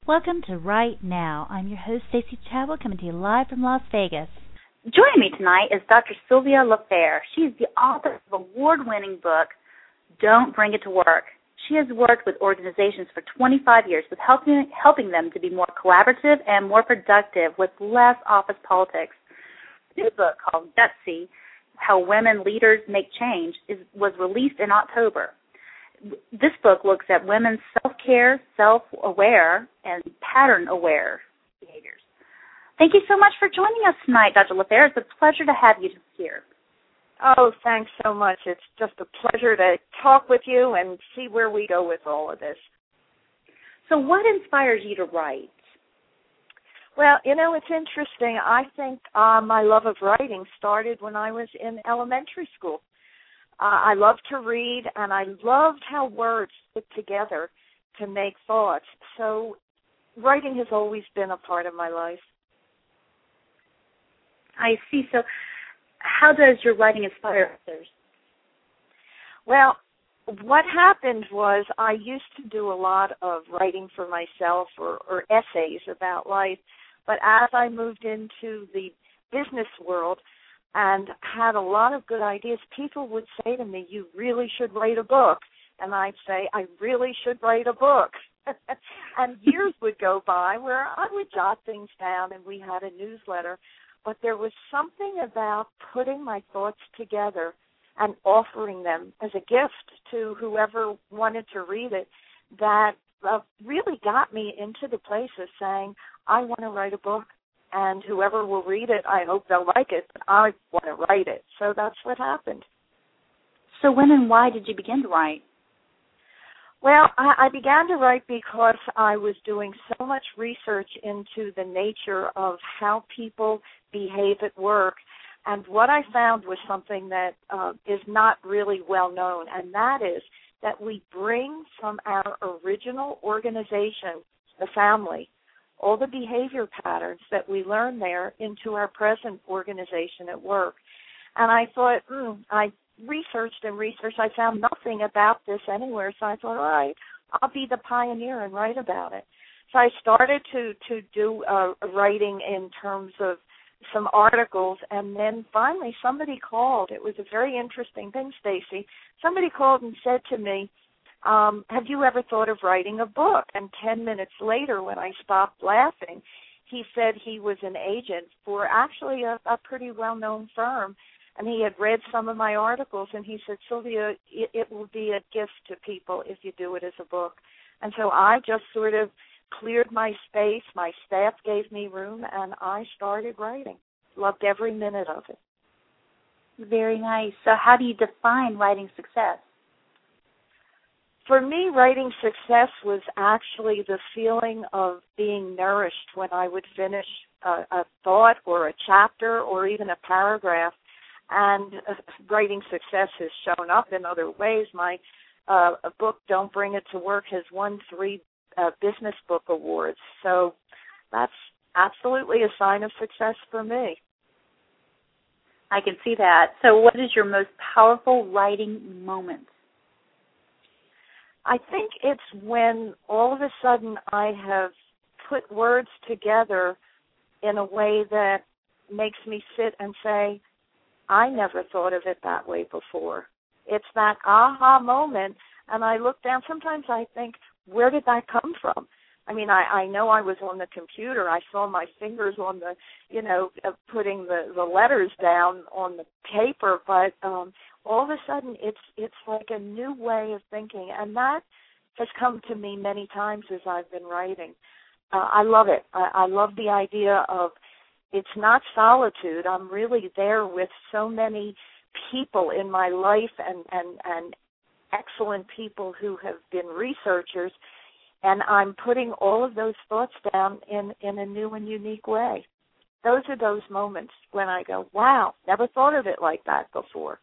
Welcome to Right Now. I'm your host, Stacey Chadwell, coming to you live from Las Vegas. Joining me tonight is Dr. Sylvia LaFair. She is the author of the award-winning book, Don't Bring It to Work. She has worked with organizations for 25 years with helping them to be more collaborative and more productive with less office politics. This book, called Gutsy, How Women Leaders Make Change, was released in October. This book looks at women's self-care, self-aware, and pattern-aware behaviors. Thank you so much for joining us tonight, Dr. LaFair. It's a pleasure to have you here. Oh, thanks so much. It's just a pleasure to talk with you and see where we go with all of this. So what inspires you to write? Well, it's interesting. I think my love of writing started when I was in elementary school. I loved to read, and I loved how words fit together to make thoughts. So writing has always been a part of my life. I see. So how does your writing inspire others? Well, what happened was I used to do a lot of writing for myself or essays about life, but as I moved into the business world and had a lot of good ideas, people would say to me, "You really should write a book." And I'd say, "I really should write a book." And years would go by where I would jot things down, and we had a newsletter. But there was something about putting my thoughts together and offering them as a gift to whoever wanted to read it that really got me into the place of saying, I want to write a book, and whoever will read it, I hope they'll like it, but I want to write it. So that's what happened. So when and why did you begin to write? Well, I began to write because I was doing so much research into the nature of how people behave at work, and what I found was something that is not really well known, and that is that we bring from our original organization, the family, all the behavior patterns that we learn there into our present organization at work. And I thought, I researched and researched. I found nothing about this anywhere, so I thought, all right, I'll be the pioneer and write about it. So I started to do writing in terms of some articles, and then finally somebody called. It was a very interesting thing, Stacey. Somebody called and said to me, have you ever thought of writing a book? And 10 minutes later, when I stopped laughing, he said he was an agent for actually a pretty well-known firm, and he had read some of my articles, and he said, Sylvia, it will be a gift to people if you do it as a book. And so I just sort of cleared my space, my staff gave me room, and I started writing. Loved every minute of it. Very nice. So how do you define writing success? For me, writing success was actually the feeling of being nourished when I would finish a thought or a chapter or even a paragraph. And writing success has shown up in other ways. My book, Don't Bring It to Work, has won 3 business book awards. So that's absolutely a sign of success for me. I can see that. So what is your most powerful writing moment? I think it's when all of a sudden I have put words together in a way that makes me sit and say, I never thought of it that way before. It's that aha moment, and I look down. Sometimes I think, where did that come from? I mean, I know I was on the computer. I saw my fingers on the, putting the letters down on the paper, but all of a sudden it's like a new way of thinking, and that has come to me many times as I've been writing. I love it. I love the idea of it's not solitude. I'm really there with so many people in my life and excellent people who have been researchers, and I'm putting all of those thoughts down in a new and unique way. Those are those moments when I go, wow, never thought of it like that before.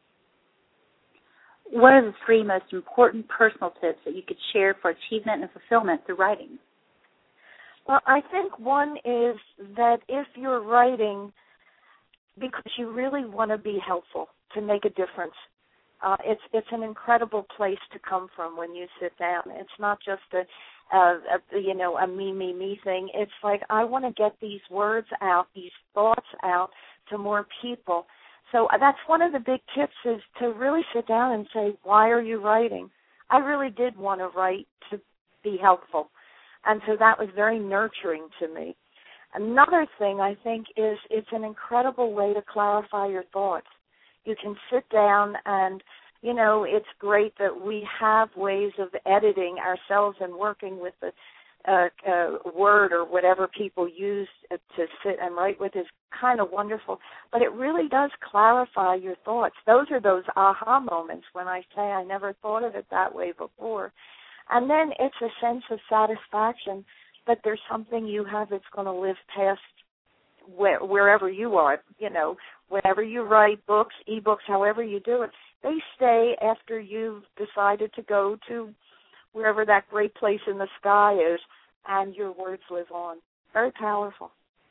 What are the 3 most important personal tips that you could share for achievement and fulfillment through writing? Well, I think one is that if you're writing because you really want to be helpful, to make a difference, it's an incredible place to come from when you sit down. It's not just a me thing. It's like I want to get these words out, these thoughts out to more people. So that's one of the big tips, is to really sit down and say, why are you writing? I really did want to write to be helpful. And so that was very nurturing to me. Another thing I think is it's an incredible way to clarify your thoughts. You can sit down and, it's great that we have ways of editing ourselves and working with the Word or whatever people use to sit and write with is kind of wonderful. But it really does clarify your thoughts. Those are those aha moments when I say I never thought of it that way before. And then it's a sense of satisfaction that there's something you have that's going to live past wherever you are. Whenever you write books, ebooks, however you do it, they stay after you've decided to go to wherever that great place in the sky is, and your words live on. Very powerful.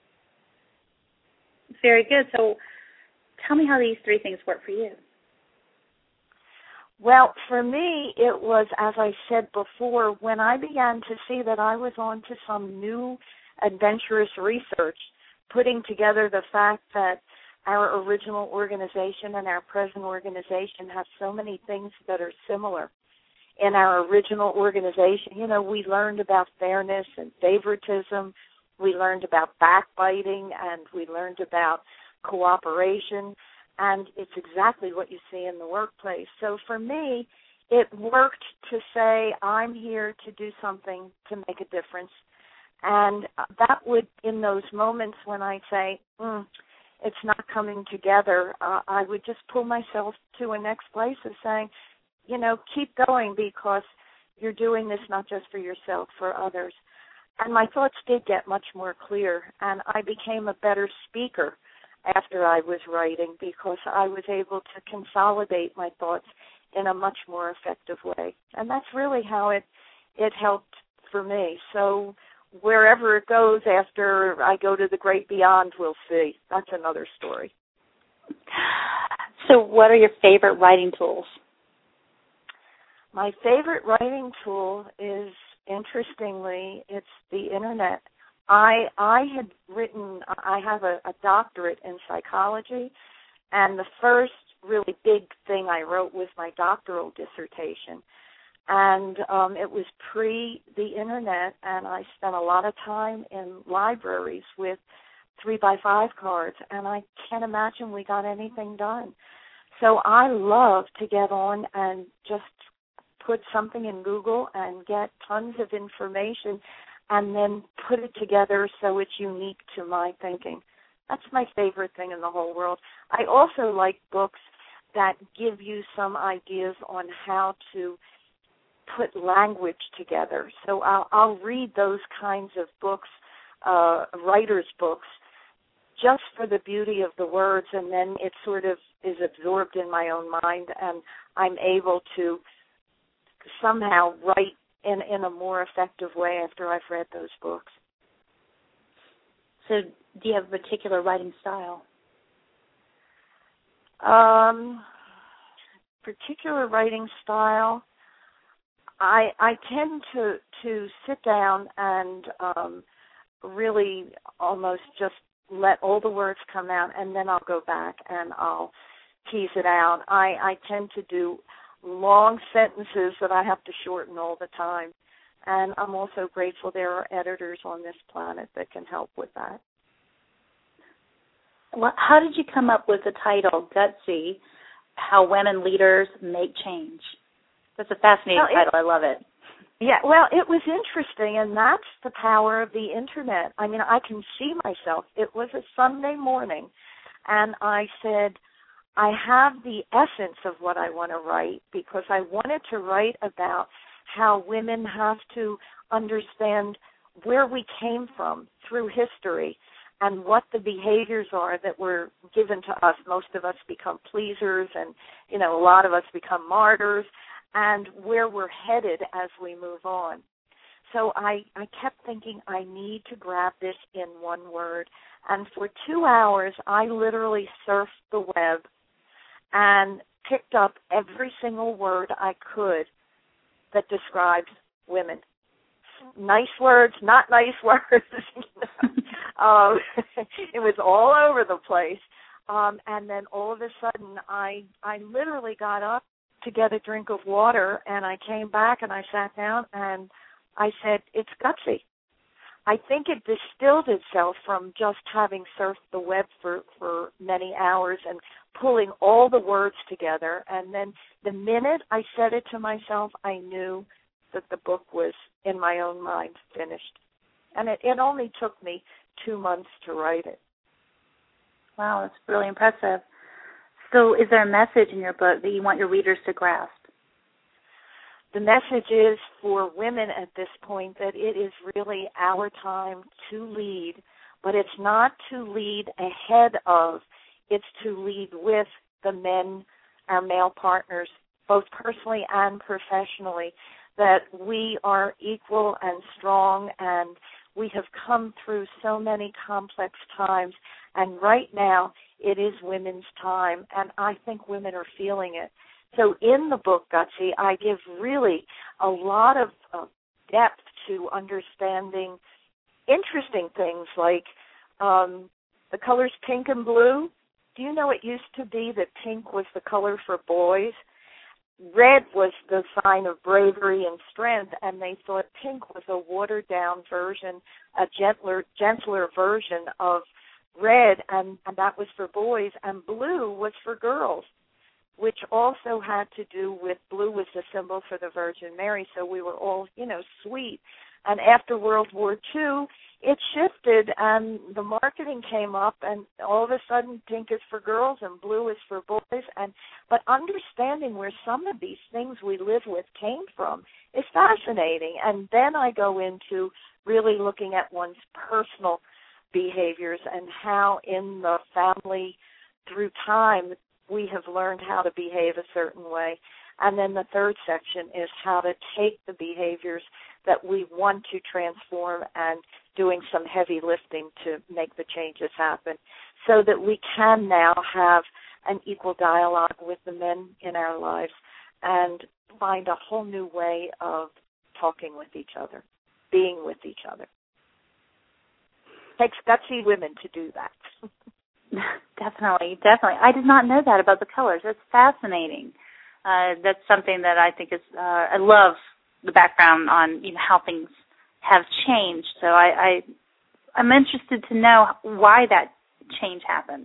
Very good. So tell me how these three things work for you. Well, for me, it was, as I said before, when I began to see that I was on to some new adventurous research, putting together the fact that our original organization and our present organization have so many things that are similar. In our original organization, we learned about fairness and favoritism. We learned about backbiting, and we learned about cooperation. And it's exactly what you see in the workplace. So for me, it worked to say, I'm here to do something to make a difference. And that would, in those moments when I say, it's not coming together, I would just pull myself to a next place of saying, keep going, because you're doing this not just for yourself, for others. And my thoughts did get much more clear, and I became a better speaker after I was writing, because I was able to consolidate my thoughts in a much more effective way. And that's really how it helped for me. So wherever it goes after I go to the great beyond, we'll see. That's another story. So what are your favorite writing tools? My favorite writing tool is, interestingly, it's the Internet. I have a doctorate in psychology, and the first really big thing I wrote was my doctoral dissertation. And it was pre the Internet, and I spent a lot of time in libraries with 3x5 cards, and I can't imagine we got anything done. So I love to get on and just put something in Google and get tons of information and then put it together so it's unique to my thinking. That's my favorite thing in the whole world. I also like books that give you some ideas on how to put language together. So I'll read those kinds of books, writers' books, just for the beauty of the words, and then it sort of is absorbed in my own mind, and I'm able to somehow write in a more effective way after I've read those books. So do you have a particular writing style? Particular writing style, I tend to sit down and really almost just let all the words come out, and then I'll go back and I'll tease it out. I tend to do long sentences that I have to shorten all the time, and I'm also grateful there are editors on this planet that can help with that. Well, how did you come up with the title, Gutsy, How Women Leaders Make Change? That's a fascinating title. I love it. Yeah, well, it was interesting, and that's the power of the Internet. I mean, I can see myself. It was a Sunday morning, and I said, I have the essence of what I want to write, because I wanted to write about how women have to understand where we came from through history and what the behaviors are that were given to us. Most of us become pleasers, and, a lot of us become martyrs, and where we're headed as we move on. So I kept thinking, I need to grab this in one word. And for 2 hours, I literally surfed the web and picked up every single word I could that describes women. nice words, not nice words. It was all over the place. And then all of a sudden, I literally got up to get a drink of water, and I came back and I sat down and I said, it's gutsy. I think it distilled itself from just having surfed the web for many hours and pulling all the words together. And then the minute I said it to myself, I knew that the book was, in my own mind, finished. And it only took me 2 months to write it. Wow, that's really impressive. So is there a message in your book that you want your readers to grasp? The message is for women at this point that it is really our time to lead, but it's not to lead ahead of, it's to lead with the men, our male partners, both personally and professionally, that we are equal and strong, and we have come through so many complex times, and right now it is women's time, and I think women are feeling it. So in the book, Gutsy, I give really a lot of depth to understanding interesting things like the colors pink and blue. Do you know it used to be that pink was the color for boys? Red was the sign of bravery and strength, and they thought pink was a watered-down version, a gentler version of red, and that was for boys, and blue was for girls, which also had to do with blue was the symbol for the Virgin Mary, so we were all, sweet. And after World War II, it shifted, and the marketing came up, and all of a sudden pink is for girls and blue is for boys. But understanding where some of these things we live with came from is fascinating. And then I go into really looking at one's personal behaviors and how in the family through time we have learned how to behave a certain way. And then the third section is how to take the behaviors that we want to transform and doing some heavy lifting to make the changes happen so that we can now have an equal dialogue with the men in our lives and find a whole new way of talking with each other, being with each other. It takes gutsy women to do that. Definitely. I did not know that about the colors. That's fascinating. That's something that I think is, I love the background on how things have changed. So I'm interested to know why that change happened.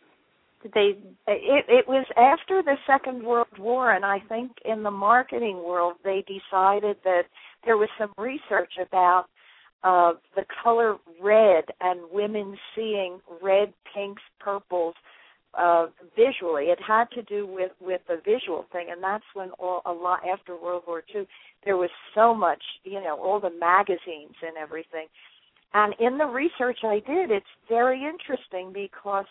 It was after the Second World War, and I think in the marketing world they decided that there was some research about the color red and women seeing red, pinks, purples visually. It had to do with the visual thing, and that's when a lot after World War II there was so much, all the magazines and everything. And in the research I did, it's very interesting because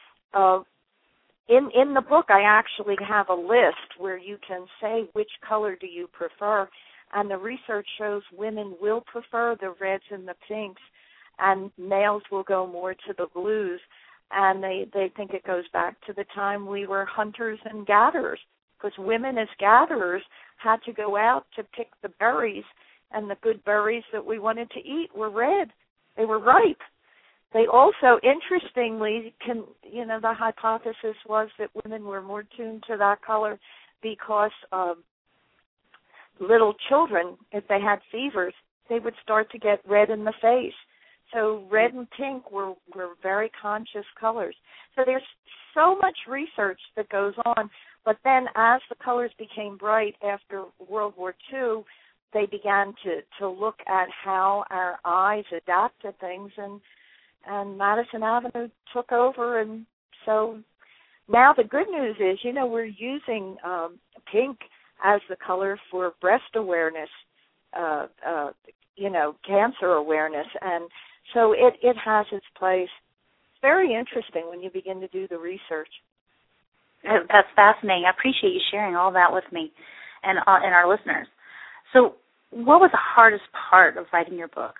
in the book I actually have a list where you can say which color do you prefer, and the research shows women will prefer the reds and the pinks, and males will go more to the blues. And they think it goes back to the time we were hunters and gatherers, because women as gatherers had to go out to pick the berries, and the good berries that we wanted to eat were red. They were ripe. They also, interestingly, the hypothesis was that women were more tuned to that color because little children, if they had fevers, they would start to get red in the face. So red and pink were very conscious colors. So there's so much research that goes on. But then as the colors became bright after World War II, they began to look at how our eyes adapt to things, and Madison Avenue took over. And so now the good news is, we're using pink as the color for breast awareness, cancer awareness, and so it has its place. It's very interesting when you begin to do the research. That's fascinating. I appreciate you sharing all that with me and our listeners. So what was the hardest part of writing your book?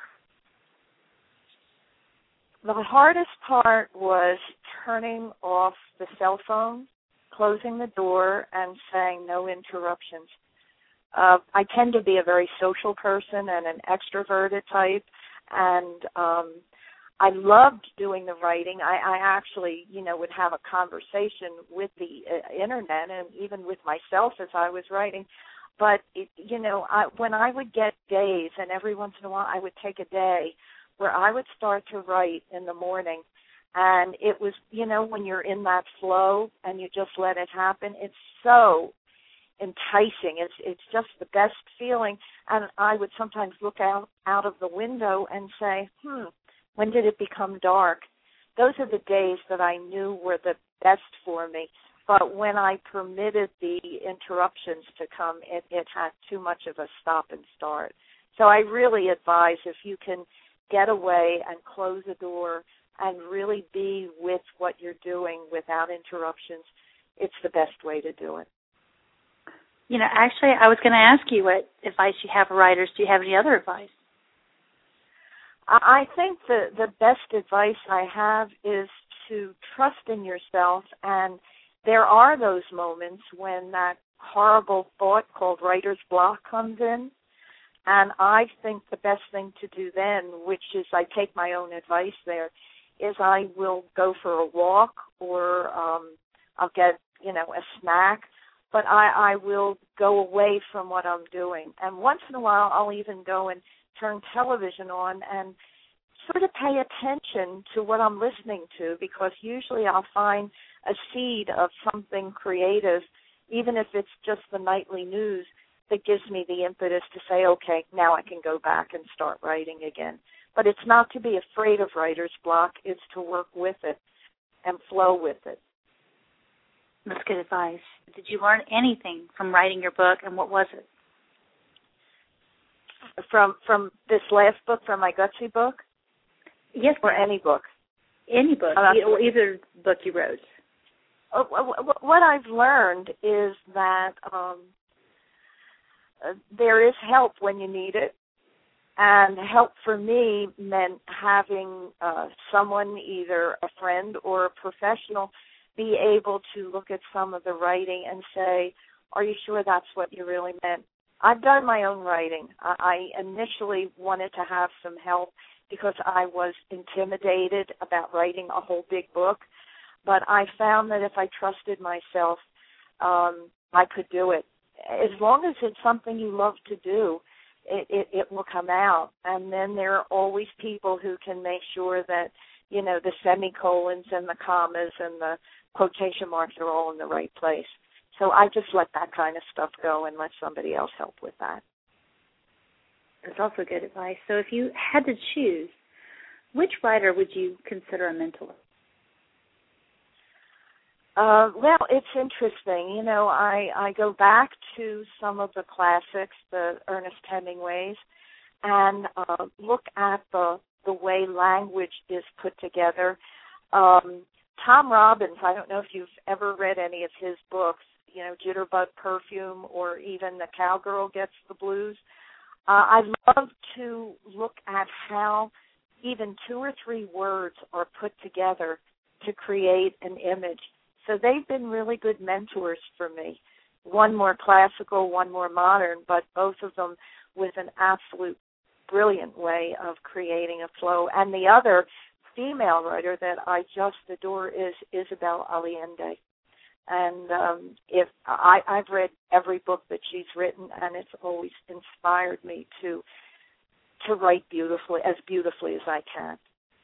The hardest part was turning off the cell phone, closing the door, and saying no interruptions. I tend to be a very social person and an extroverted type, and I loved doing the writing. I actually, would have a conversation with the internet and even with myself as I was writing. But, when I would get days, and every once in a while I would take a day where I would start to write in the morning, and it was, when you're in that flow and you just let it happen, it's so enticing. It's just the best feeling. And I would sometimes look out of the window and say, when did it become dark? Those are the days that I knew were the best for me. But when I permitted the interruptions to come, it had too much of a stop and start. So I really advise, if you can get away and close a door and really be with what you're doing without interruptions, it's the best way to do it. Actually, I was going to ask you what advice you have for writers. Do you have any other advice? I think the best advice I have is to trust in yourself, and there are those moments when that horrible thought called writer's block comes in, and I think the best thing to do then, which is I take my own advice there, is I will go for a walk, or I'll get, a snack, but I will go away from what I'm doing. And once in a while I'll even go and turn television on and sort of pay attention to what I'm listening to, because usually I'll find a seed of something creative, even if it's just the nightly news, that gives me the impetus to say, okay, now I can go back and start writing again. But it's not to be afraid of writer's block, it's to work with it and flow with it. That's good advice. Did you learn anything from writing your book, and what was it? From this last book, from my Gutsy book? Yes. Or any book? Any book, or either book you wrote. What I've learned is that there is help when you need it, and help for me meant having someone, either a friend or a professional, be able to look at some of the writing and say, are you sure that's what you really meant? I've done my own writing. I initially wanted to have some help because I was intimidated about writing a whole big book, but I found that if I trusted myself, I could do it. As long as it's something you love to do, it will come out. And then there are always people who can make sure that, the semicolons and the commas and the quotation marks are all in the right place. So I just let that kind of stuff go and let somebody else help with that. That's also good advice. So if you had to choose, which writer would you consider a mentor? Well, it's interesting. I go back to some of the classics, the Ernest Hemingways, and look at the way language is put together. Tom Robbins, I don't know if you've ever read any of his books, Jitterbug Perfume, or even The Cowgirl Gets the Blues. I love to look at how even 2 or 3 words are put together to create an image. So they've been really good mentors for me. One more classical, one more modern, but both of them with an absolute brilliant way of creating a flow. And the other female writer that I just adore is Isabel Allende. And I've read every book that she's written, and it's always inspired me to write beautifully as I can.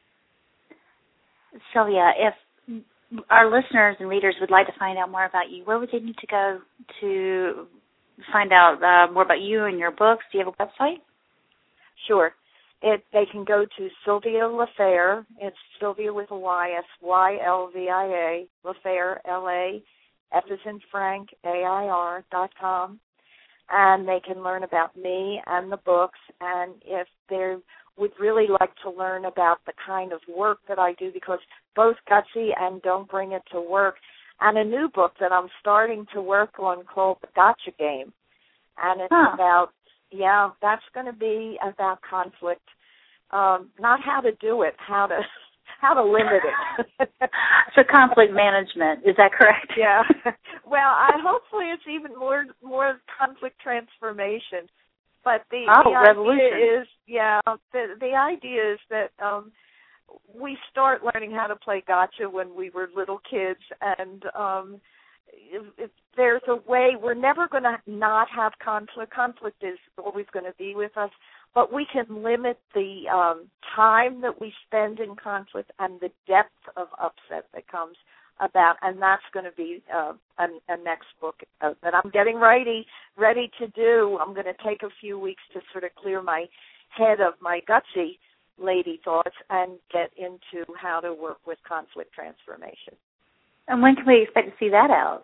Sylvia, if our listeners and readers would like to find out more about you, where would they need to go to find out more about you and your books? Do you have a website? Sure. They can go to Sylvia LaFair. It's Sylvia with a Y, SYLVIA, LaFair, LA, F as in Frank, AIR.com. And they can learn about me and the books. And if they would really like to learn about the kind of work that I do, because both Gutsy and Don't Bring It to Work, and a new book that I'm starting to work on called The Gotcha Game. And it's about, that's going to be about conflict. Not how to do it, how how to limit it. So conflict management, is that correct? Yeah. Well, hopefully it's even more conflict transformation. But the idea is, the idea is that we start learning how to play gotcha when we were little kids, and if there's a way, we're never going to not have conflict. Conflict is always going to be with us, but we can limit the time that we spend in conflict and the depth of upset that comes about, and that's going to be a next book that I'm getting ready to do. I'm going to take a few weeks to sort of clear my head of my gutsy lady thoughts and get into how to work with conflict transformation. And when can we expect to see that out?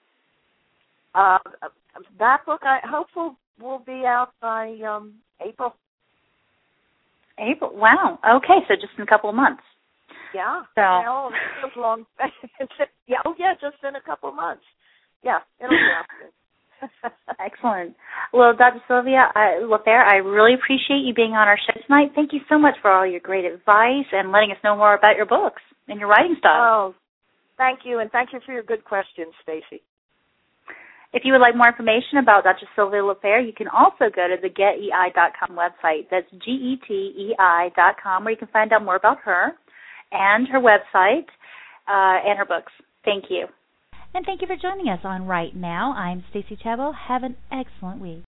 That book, I hope will be out by April. April, wow. Okay, so just in a couple of months. Yeah. So. Well, it feels long. Just in a couple of months. Yeah, it'll be out soon. Excellent. Well, Dr. Sylvia LaFair, I really appreciate you being on our show tonight. Thank you so much for all your great advice and letting us know more about your books and your writing style. Oh, thank you, and thank you for your good questions, Stacy. If you would like more information about Dr. Sylvia LaFair, you can also go to the getei.com website. That's getei.com, where you can find out more about her and her website and her books. Thank you. And thank you for joining us on Right Now. I'm Stacy Chabot. Have an excellent week.